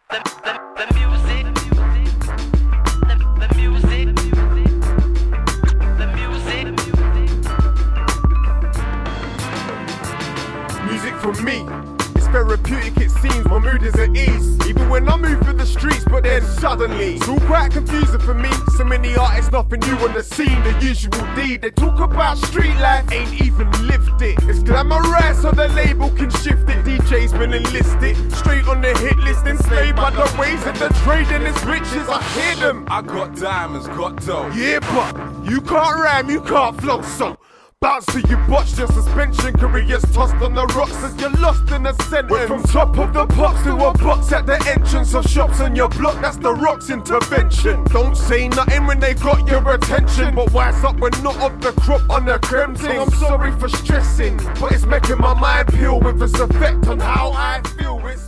Music for me, it's therapeutic it seems, my mood is at ease. Even when I move through the streets, but then suddenly it's all quite confusing for me. So many artists, nothing new on the scene, the usual D. They talk about street life, ain't even lived it. It's glamorized so the label can shift it. DJ's been enlisted, straight on the hit list, enslaved by the ways of the trade and its riches. I hear them. I got diamonds, got dough. Yeah, but you can't rhyme, you can't flow, so bounce till you botch your suspension. Careers tossed on the rocks as you're lost in a sentence. Went from top of the pops to a box at the entrance of shops on your block. That's the Rock's intervention. Don't say nothing when they got your attention, but wise up when not of the crop on the creme thing. I'm sorry for stressing, but it's making my mind peel with its effect on how I feel. It's